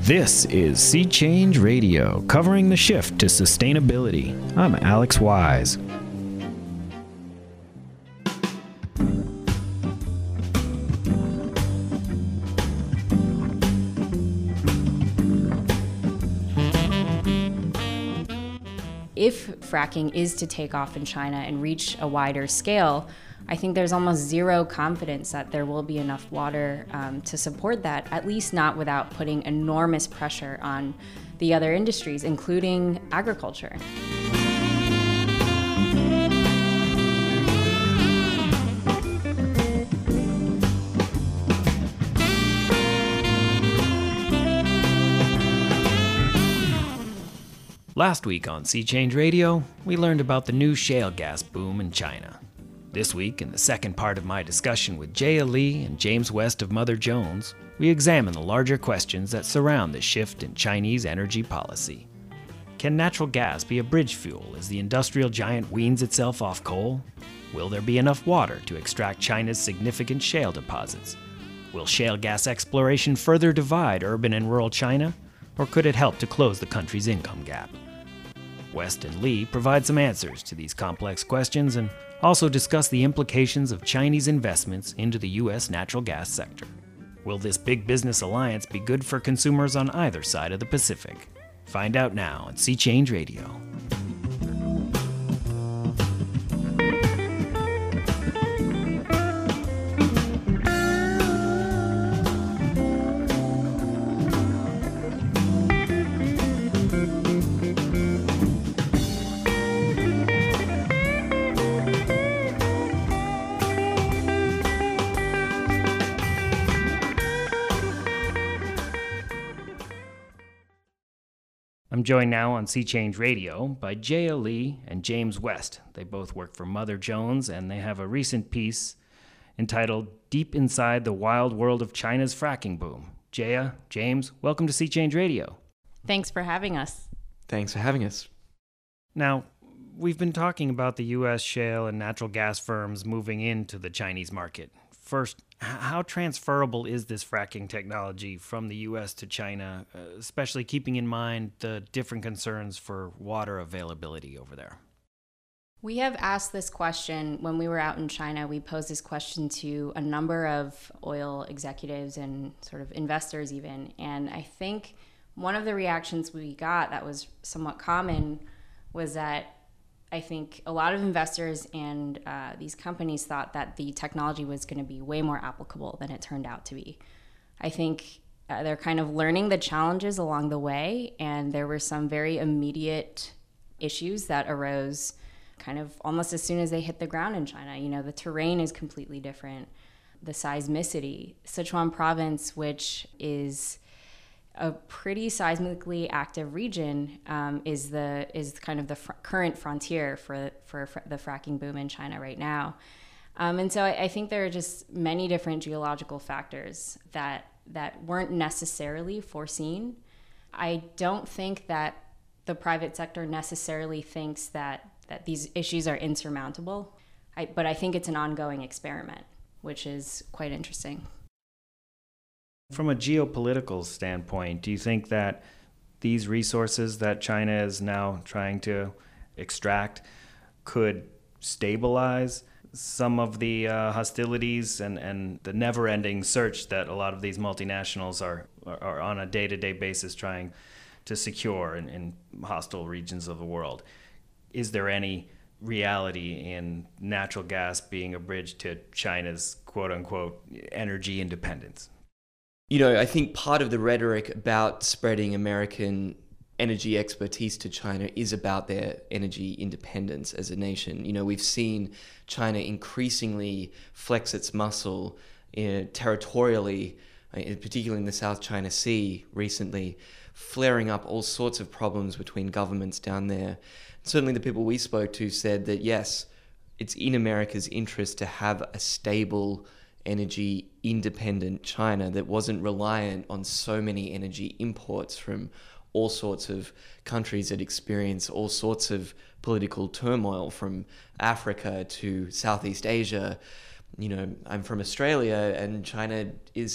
This is Sea Change Radio, covering the shift to sustainability. I'm Alex Wise. If fracking is to take off in China and reach a wider scale, I think there's almost zero confidence that there will be enough water to support that, at least not without putting enormous pressure on the other industries, including agriculture. Last week on Sea Change Radio, we learned about the new shale gas boom in China. This week, in the second part of my discussion with Jia Li and James West of Mother Jones, we examine the larger questions that surround the shift in Chinese energy policy. Can natural gas be a bridge fuel as the industrial giant weans itself off coal? Will there be enough water to extract China's significant shale deposits? Will shale gas exploration further divide urban and rural China, or could it help to close the country's income gap? West and Li provide some answers to these complex questions and also discuss the implications of Chinese investments into the U.S. natural gas sector. Will this big business alliance be good for consumers on either side of the Pacific? Find out now on Sea Change Radio. I'm joined now on Sea Change Radio by Jia Li and James West. They both work for Mother Jones, and they have a recent piece entitled Deep Inside the Wild World of China's Fracking Boom. Jia, James, welcome to Sea Change Radio. Thanks for having us. Thanks for having us. Now, we've been talking about the U.S. shale and natural gas firms moving into the Chinese market. First, how transferable is this fracking technology from the U.S. to China, especially keeping in mind the different concerns for water availability over there? We have asked this question when we were out in China. We posed this question to a number of oil executives and sort of investors even. And I think one of the reactions we got that was somewhat common was that I think a lot of investors and these companies thought that the technology was going to be way more applicable than it turned out to be. I think they're kind of learning the challenges along the way, and there were some very immediate issues that arose kind of almost as soon as they hit the ground in China. You know, the terrain is completely different. The seismicity. Sichuan province, which is a pretty seismically active region, is kind of the current frontier for the fracking boom in China right now. And so I think there are just many different geological factors that weren't necessarily foreseen. I don't think that the private sector necessarily thinks that these issues are insurmountable, but I think it's an ongoing experiment, which is quite interesting. From a geopolitical standpoint, do you think that these resources that China is now trying to extract could stabilize some of the hostilities and the never-ending search that a lot of these multinationals are on a day-to-day basis trying to secure in hostile regions of the world? Is there any reality in natural gas being a bridge to China's quote-unquote energy independence? You know, I think part of the rhetoric about spreading American energy expertise to China is about their energy independence as a nation. You know, we've seen China increasingly flex its muscle territorially, particularly in the South China Sea recently, flaring up all sorts of problems between governments down there. Certainly the people we spoke to said that, yes, it's in America's interest to have a stable energy independent China that wasn't reliant on so many energy imports from all sorts of countries that experience all sorts of political turmoil, from Africa to Southeast Asia. You know, I'm from Australia, and China is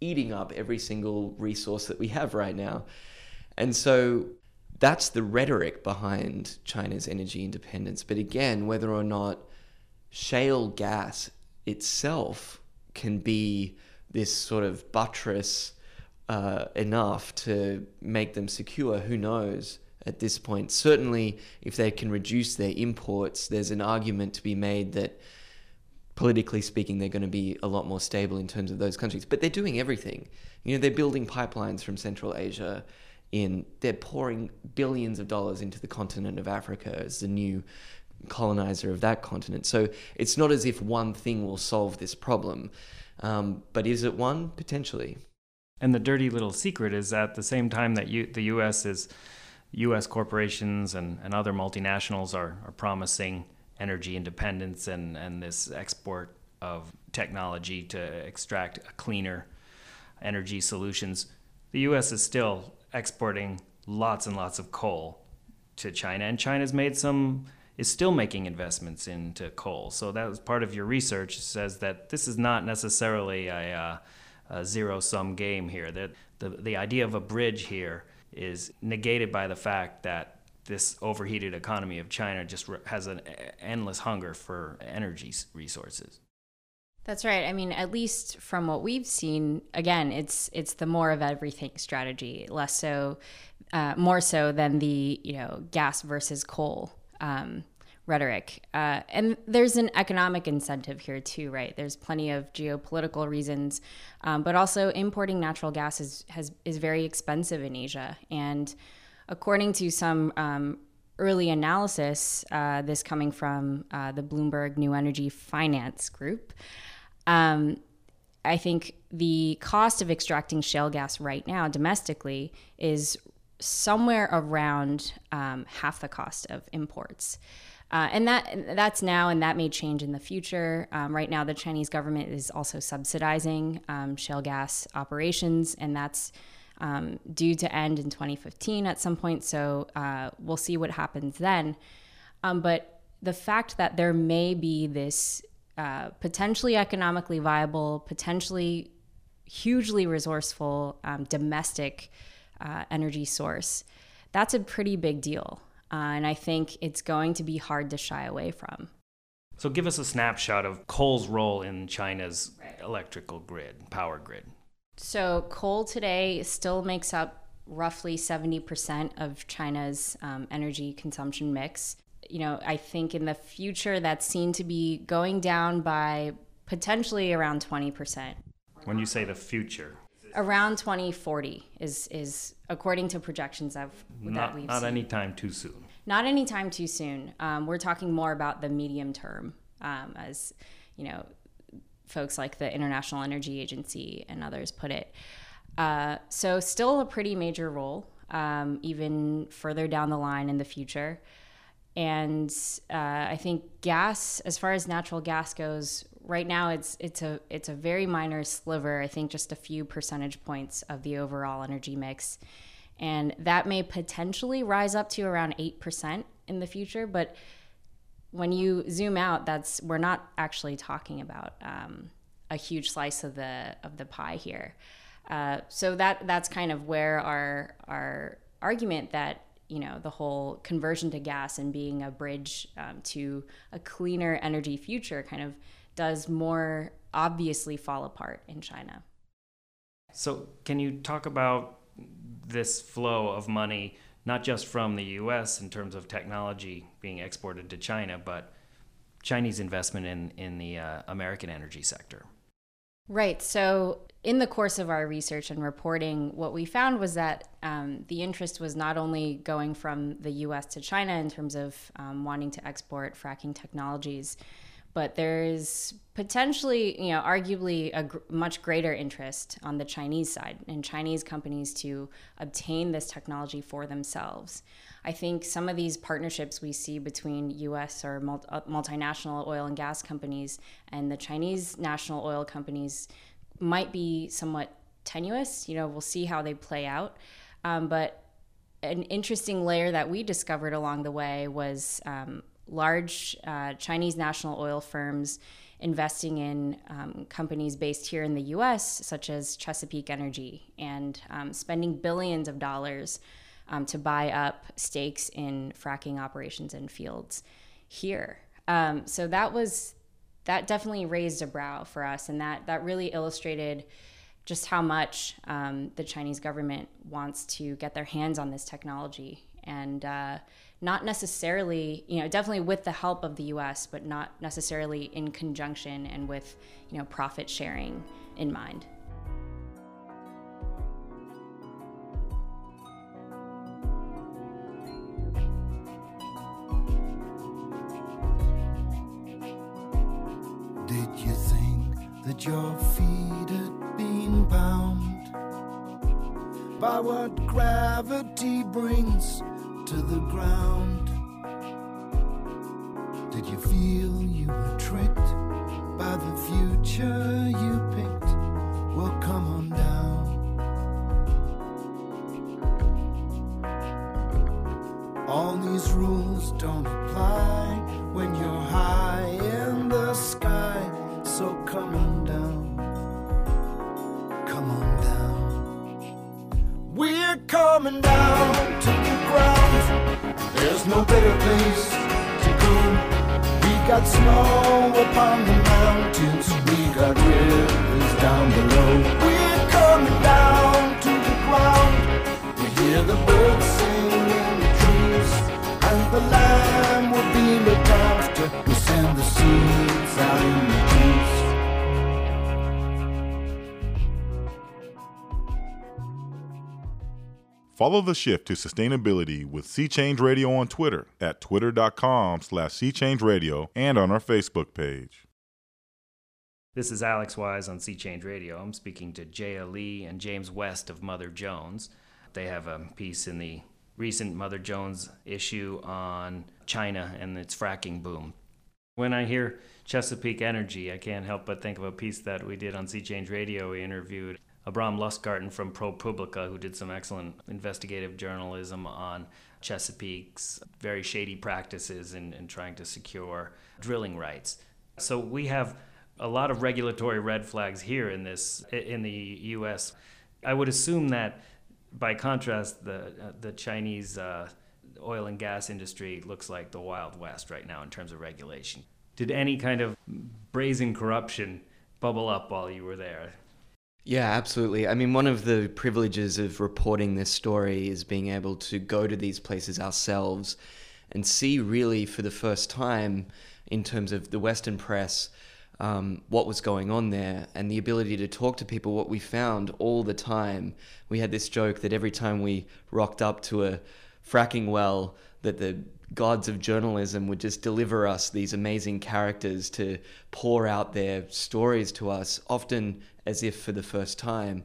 eating up every single resource that we have right now. And so that's the rhetoric behind China's energy independence. But again, whether or not shale gas itself can be this sort of buttress enough to make them secure, who knows at this point. Certainly, if they can reduce their imports, there's an argument to be made that politically speaking, they're going to be a lot more stable in terms of those countries. But they're doing everything. You know, they're building pipelines from Central Asia in. They're pouring billions of dollars into the continent of Africa as the new colonizer of that continent. So it's not as if one thing will solve this problem. But is it one? Potentially. And the dirty little secret is at the same time that the U.S. corporations and other multinationals are promising energy independence and this export of technology to extract cleaner energy solutions, the U.S. is still exporting lots and lots of coal to China, and China's is still making investments into coal. So that was part of your research, says that this is not necessarily a zero-sum game here, that the idea of a bridge here is negated by the fact that this overheated economy of China just has an endless hunger for energy resources. That's right. I mean, at least from what we've seen, again, it's the more of everything strategy, more so than the gas versus coal rhetoric. And there's an economic incentive here too, right? There's plenty of geopolitical reasons, but also importing natural gas is very expensive in Asia. And according to some early analysis, this coming from the Bloomberg New Energy Finance Group, I think the cost of extracting shale gas right now domestically is somewhere around half the cost of imports. And that's now, and that may change in the future. Right now, the Chinese government is also subsidizing shale gas operations, and that's due to end in 2015 at some point. So we'll see what happens then. But the fact that there may be this potentially economically viable, potentially hugely resourceful domestic energy source, that's a pretty big deal. And I think it's going to be hard to shy away from. So give us a snapshot of coal's role in China's electrical grid, power grid. So coal today still makes up roughly 70% of China's energy consumption mix. I think in the future that's seen to be going down by potentially around 20%. When you say the future? Around 2040 is according to projections that we've seen. Not anytime too soon. Not anytime too soon. We're talking more about the medium term, as folks like the International Energy Agency and others put it. So still a pretty major role, even further down the line in the future. And I think gas, as far as natural gas goes, right now it's a very minor sliver. I think just a few percentage points of the overall energy mix, and that may potentially rise up to around 8% in the future. But when you zoom out, we're not actually talking about a huge slice of the pie here. So that's kind of where our argument that the whole conversion to gas and being a bridge to a cleaner energy future kind of does more obviously fall apart in China. So can you talk about this flow of money, not just from the U.S. in terms of technology being exported to China, but Chinese investment in the American energy sector? Right. So in the course of our research and reporting, what we found was that the interest was not only going from the U.S. to China in terms of wanting to export fracking technologies, but there is potentially, arguably a much greater interest on the Chinese side and Chinese companies to obtain this technology for themselves. I think some of these partnerships we see between U.S. or multinational oil and gas companies and the Chinese national oil companies might be somewhat tenuous. We'll see how they play out. But an interesting layer that we discovered along the way was large Chinese national oil firms investing in companies based here in the US, such as Chesapeake Energy, and spending billions of dollars to buy up stakes in fracking operations and fields here. So that definitely raised a brow for us, and that really illustrated just how much the Chinese government wants to get their hands on this technology, and not necessarily, definitely with the help of the U.S., but not necessarily in conjunction and with, profit sharing in mind. Did you think that your feet had been bound by what gravity brings to the ground? Did you feel you were tricked by the future you picked? Well, come on down. All these rules don't apply when you're high in the sky. So come on down, come on down. We're coming down to the ground. There's no better place to go. We got snow upon the mountains, we got rivers down below. We're coming down to the ground. We hear the birds sing in the trees, and the land will be looked after. We send the seeds out in the trees. Follow the shift to sustainability with Sea Change Radio on Twitter at twitter.com/SeaChangeRadio and on our Facebook page. This is Alex Wise on Sea Change Radio. I'm speaking to Jaya Lee and James West of Mother Jones. They have a piece in the recent Mother Jones issue on China and its fracking boom. When I hear Chesapeake Energy, I can't help but think of a piece that we did on Sea Change Radio. We interviewed Abram Lustgarten from ProPublica, who did some excellent investigative journalism on Chesapeake's very shady practices in trying to secure drilling rights. So we have a lot of regulatory red flags here in the U.S. I would assume that, by contrast, the Chinese oil and gas industry looks like the Wild West right now in terms of regulation. Did any kind of brazen corruption bubble up while you were there? Yeah, absolutely. I mean, one of the privileges of reporting this story is being able to go to these places ourselves and see really for the first time, in terms of the Western press, what was going on there, and the ability to talk to people. What we found all the time, we had this joke that every time we rocked up to a fracking well, that the gods of journalism would just deliver us these amazing characters to pour out their stories to us, often as if for the first time.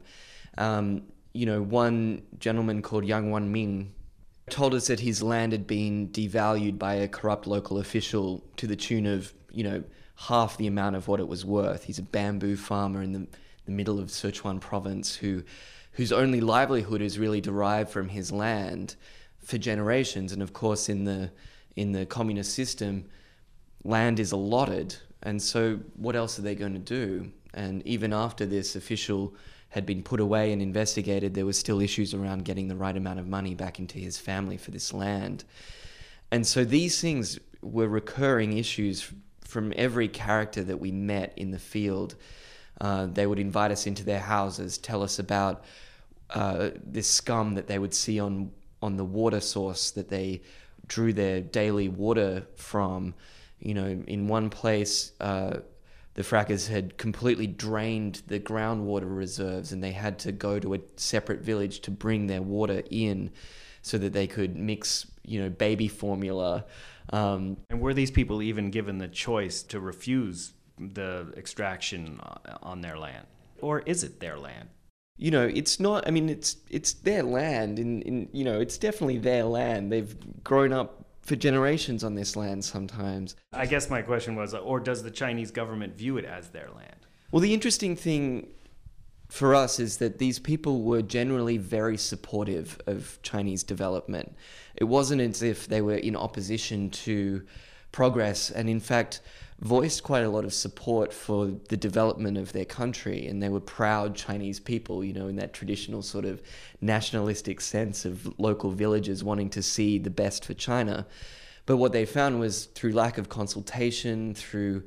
One gentleman called Yang Wanming told us that his land had been devalued by a corrupt local official to the tune of, half the amount of what it was worth. He's a bamboo farmer in the middle of Sichuan province whose only livelihood is really derived from his land for generations. And of course, in the communist system, land is allotted. And so what else are they going to do? And even after this official had been put away and investigated, there were still issues around getting the right amount of money back into his family for this land. And so these things were recurring issues from every character that we met in the field. They would invite us into their houses, tell us about this scum that they would see on the water source that they drew their daily water from. In one place, the frackers had completely drained the groundwater reserves, and they had to go to a separate village to bring their water in so that they could mix, baby formula. And were these people even given the choice to refuse the extraction on their land? Or is it their land? It's not, it's their land, it's definitely their land. They've grown up for generations on this land sometimes. I guess my question was, or does the Chinese government view it as their land? Well, the interesting thing for us is that these people were generally very supportive of Chinese development. It wasn't as if they were in opposition to progress. And in fact, voiced quite a lot of support for the development of their country, and they were proud Chinese people, you know, in that traditional sort of nationalistic sense of local villagers wanting to see the best for China. But what they found was through lack of consultation, through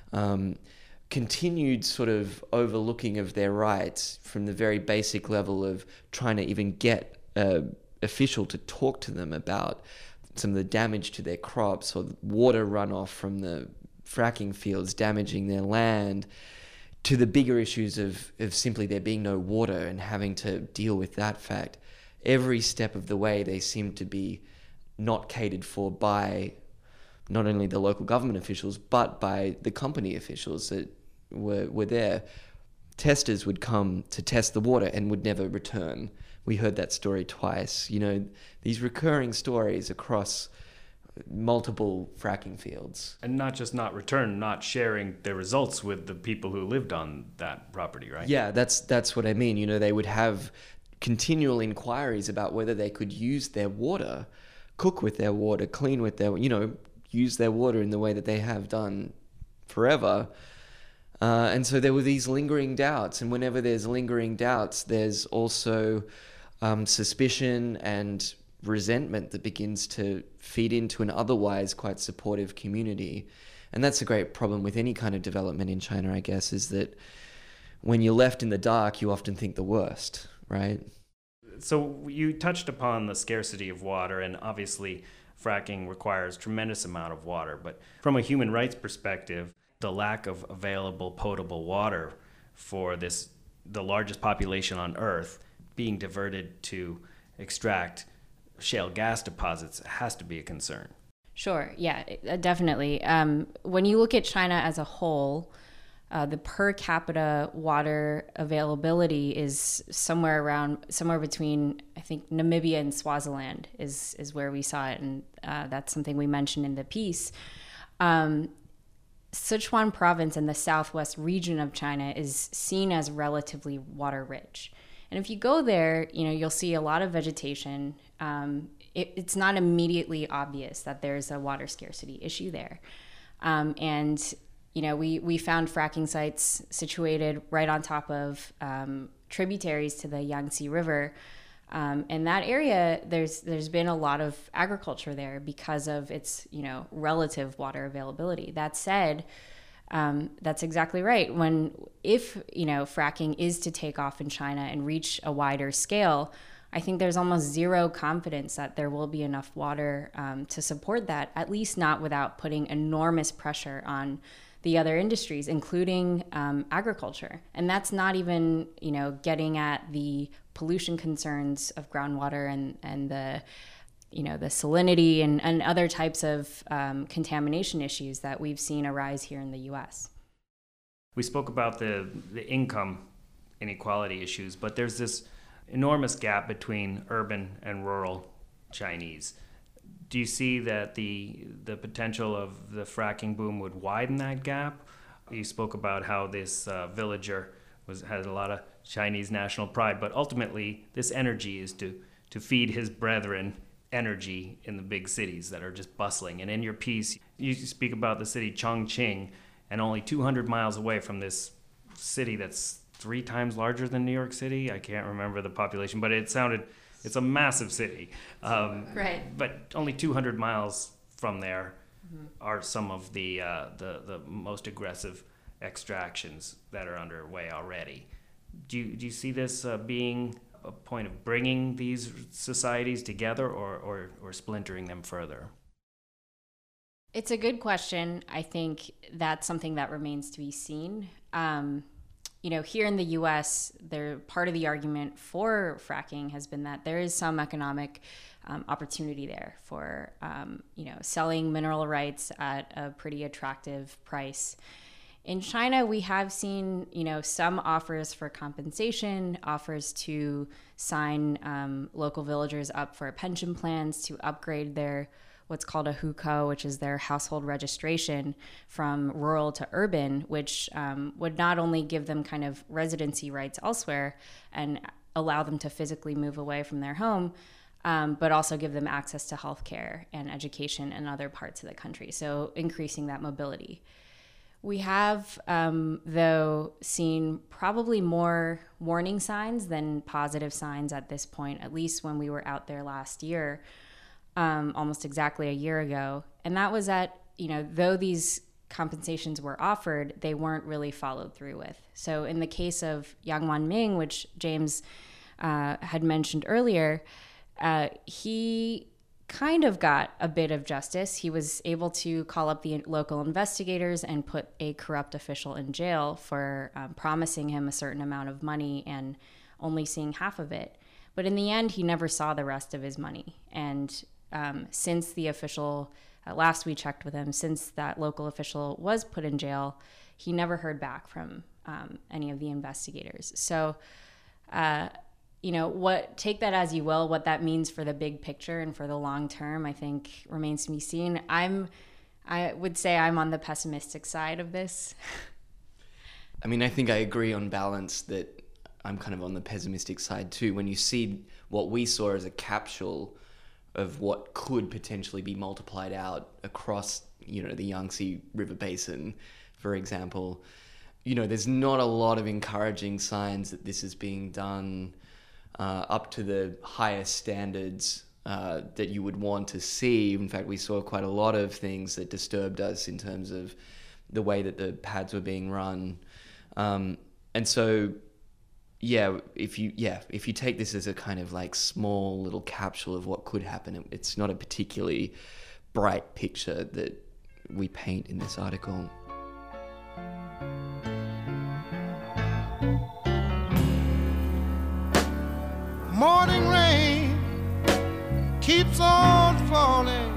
continued sort of overlooking of their rights from the very basic level of trying to even get an official to talk to them about some of the damage to their crops or water runoff from the fracking fields damaging their land, to the bigger issues of simply there being no water and having to deal with that fact. Every step of the way they seem to be not catered for by not only the local government officials, but by the company officials that were there. Testers would come to test the water and would never return. We heard that story twice. You know, these recurring stories across multiple fracking fields. And not just not return, not sharing their results with the people who lived on that property, right? Yeah, that's what I mean. You know, they would have continual inquiries about whether they could use their water, cook with their water, clean with their, you know, use their water in the way that they have done forever. And so there were these lingering doubts. And whenever there's lingering doubts, there's also suspicion and resentment that begins to feed into an otherwise quite supportive community. And that's a great problem with any kind of development in China, I guess, is that when you're left in the dark, you often think the worst, right? So you touched upon the scarcity of water, and obviously fracking requires tremendous amount of water. But from a human rights perspective, the lack of available potable water for the largest population on Earth being diverted to extract shale gas deposits has to be a concern. Sure, yeah, definitely. When you look at China as a whole, the per capita water availability is somewhere between, I think, Namibia and Swaziland is where we saw it, and that's something we mentioned in the piece. Sichuan province in the southwest region of China is seen as relatively water rich. And if you go there, you know, you'll see a lot of vegetation. It's not immediately obvious that there's a water scarcity issue there. And, you know, we found fracking sites situated right on top of tributaries to the Yangtze River. In that area, there's been a lot of agriculture there because of its, you know, relative water availability. That said, that's exactly right. If you know, fracking is to take off in China and reach a wider scale, I think there's almost zero confidence that there will be enough water to support that, at least not without putting enormous pressure on the other industries, including agriculture. And that's not even, you know, getting at the pollution concerns of groundwater and the, you know, the salinity and other types of contamination issues that we've seen arise here in the U.S. We spoke about the income inequality issues, but there's this enormous gap between urban and rural Chinese. Do you see that the potential of the fracking boom would widen that gap? You spoke about how this villager had a lot of Chinese national pride, but ultimately this energy is to feed his brethren energy in the big cities that are just bustling. And in your piece, you speak about the city Chongqing, and only 200 miles away from this city that's 3 times larger than New York City. I can't remember the population, but it's a massive city. Right. But only 200 miles from there are some of the most aggressive extractions that are underway already. Do you see this being a point of bringing these societies together or splintering them further? It's a good question. I think that's something that remains to be seen. You know, here in the U.S., part of the argument for fracking has been that there is some economic opportunity there for, you know, selling mineral rights at a pretty attractive price. In China, we have seen, you know, some offers for compensation, offers to sign local villagers up for pension plans to upgrade their what's called a hukou, which is their household registration, from rural to urban, which would not only give them kind of residency rights elsewhere and allow them to physically move away from their home, but also give them access to healthcare and education in other parts of the country, so increasing that mobility. We have, though, seen probably more warning signs than positive signs at this point, at least when we were out there last year, almost exactly a year ago. And that was that, though these compensations were offered, they weren't really followed through with. So in the case of Yang Wanming, which James had mentioned earlier, he kind of got a bit of justice. He was able to call up the local investigators and put a corrupt official in jail for promising him a certain amount of money and only seeing half of it. But in the end, he never saw the rest of his money. And since the official, last we checked with him, since that local official was put in jail, he never heard back from any of the investigators. So, take that as you will. What that means for the big picture and for the long term, I think remains to be seen. I would say I'm on the pessimistic side of this. I mean, I think I agree on balance that I'm kind of on the pessimistic side too. When you see what we saw as a capsule of what could potentially be multiplied out across, the Yangtze River Basin, for example, there's not a lot of encouraging signs that this is being done up to the highest standards that you would want to see. In fact, we saw quite a lot of things that disturbed us in terms of the way that the pads were being run. And so, if you take this as a kind of like small little capsule of what could happen, it's not a particularly bright picture that we paint in this article. Morning rain keeps on falling.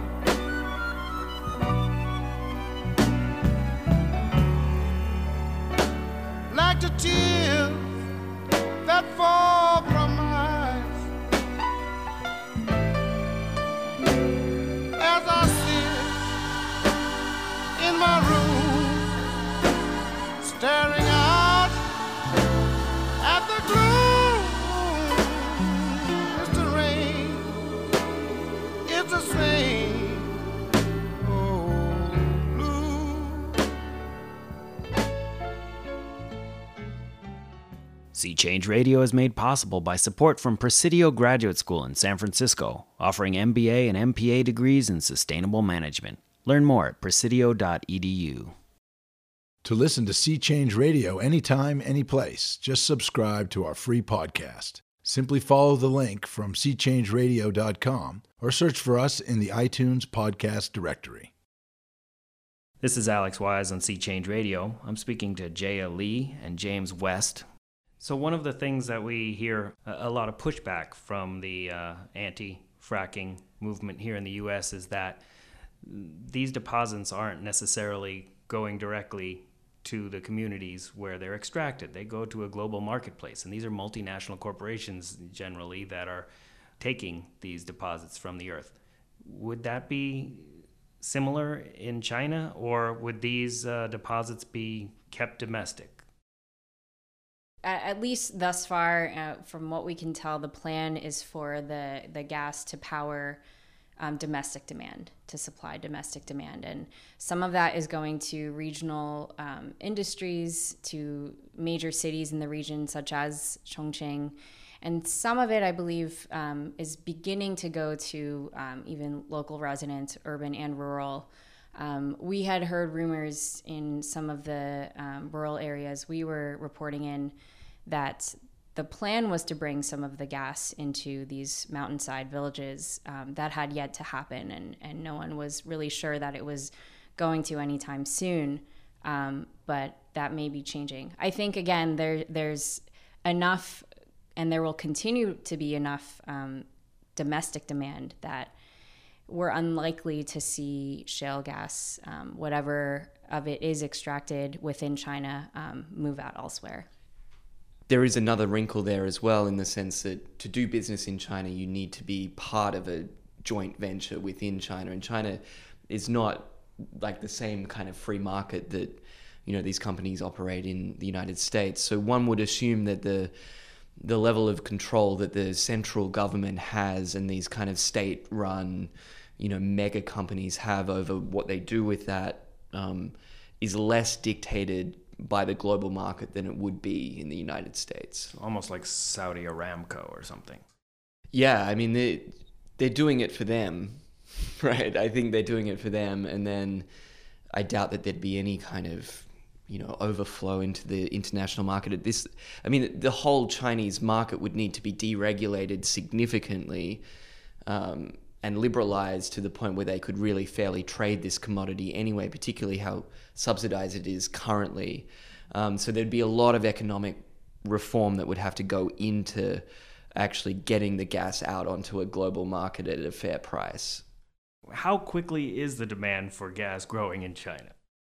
Like the tears that fall from my eyes. As I sit in my room, staring out at the gloom. The same old blue. Sea Change Radio is made possible by support from Presidio Graduate School in San Francisco, offering MBA and MPA degrees in sustainable management. Learn more at presidio.edu. To listen to Sea Change Radio anytime, anyplace, just subscribe to our free podcast. Simply follow the link from seachangeradio.com or search for us in the iTunes podcast directory. This is Alex Wise on Sea Change Radio. I'm speaking to Jaya Lee and James West. So one of the things that we hear a lot of pushback from the anti-fracking movement here in the U.S. is that these deposits aren't necessarily going directly to the communities where they're extracted. They go to a global marketplace, and these are multinational corporations generally that are taking these deposits from the earth. Would that be similar in China, or would these deposits be kept domestic? At least thus far, from what we can tell, the plan is for the gas to power domestic demand, to supply domestic demand. And some of that is going to regional industries, to major cities in the region, such as Chongqing. And some of it, I believe, is beginning to go to even local residents, urban and rural. We had heard rumors in some of the rural areas we were reporting in that the plan was to bring some of the gas into these mountainside villages. That had yet to happen, and no one was really sure that it was going to anytime soon, but that may be changing. I think, again, there's enough, and there will continue to be enough domestic demand that we're unlikely to see shale gas, whatever of it is extracted within China, move out elsewhere. There is another wrinkle there as well, in the sense that to do business in China, you need to be part of a joint venture within China. And China is not like the same kind of free market that, these companies operate in the United States. So one would assume that the level of control that the central government has and these kind of state-run, mega companies have over what they do with that is less dictated by the global market than it would be in the United States. Almost like Saudi Aramco or something. Yeah, I mean, they're doing it for them, right? I think they're doing it for them, and then I doubt that there'd be any kind of, overflow into the international market at this. I mean, the whole Chinese market would need to be deregulated significantly and liberalized to the point where they could really fairly trade this commodity anyway, particularly how subsidized it is currently. So there'd be a lot of economic reform that would have to go into actually getting the gas out onto a global market at a fair price. How quickly is the demand for gas growing in China?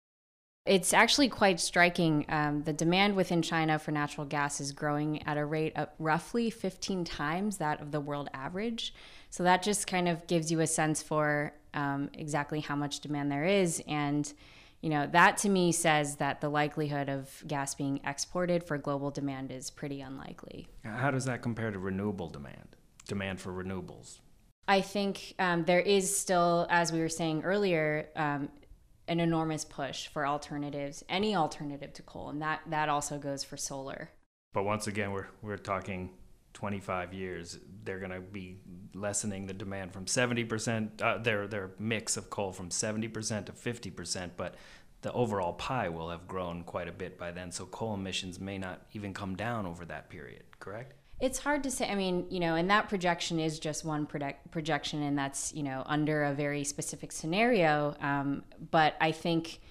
It's actually quite striking. The demand within China for natural gas is growing at a rate of roughly 15 times that of the world average. So that just kind of gives you a sense for exactly how much demand there is. And, that to me says that the likelihood of gas being exported for global demand is pretty unlikely. How does that compare to renewable demand for renewables? I think there is still, as we were saying earlier, an enormous push for alternatives, any alternative to coal, and that also goes for solar. But once again, we're talking 25 years. They're going to be lessening the demand from 70%, their mix of coal from 70% to 50%, but the overall pie will have grown quite a bit by then, so coal emissions may not even come down over that period, correct? It's hard to say. I mean, and that projection is just one projection, and that's, under a very specific scenario. But I think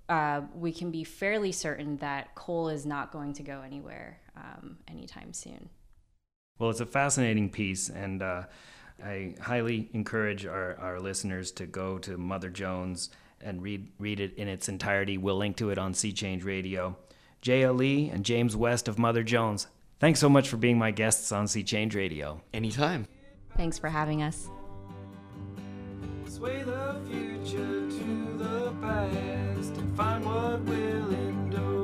we can be fairly certain that coal is not going to go anywhere anytime soon. Well, it's a fascinating piece, and I highly encourage our listeners to go to Mother Jones and read it in its entirety. We'll link to it on Sea Change Radio. Jaya Lee and James West of Mother Jones, thanks so much for being my guests on Sea Change Radio. Anytime. Thanks for having us. Sway the future to the past and find what will endure.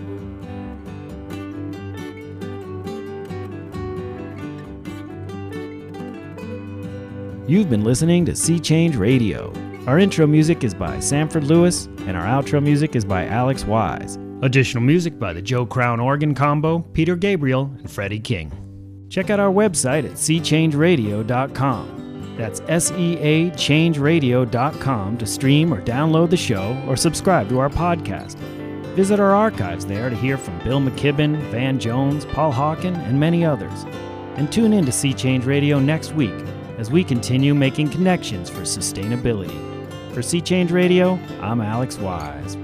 You've been listening to Sea Change Radio. Our intro music is by Sanford Lewis, and our outro music is by Alex Wise. Additional music by the Joe Crown Organ Combo, Peter Gabriel, and Freddie King. Check out our website at seachangeradio.com. That's SEAchangeradio.com to stream or download the show or subscribe to our podcast. Visit our archives there to hear from Bill McKibben, Van Jones, Paul Hawken, and many others. And tune in to Sea Change Radio next week as we continue making connections for sustainability. For Sea Change Radio, I'm Alex Wise.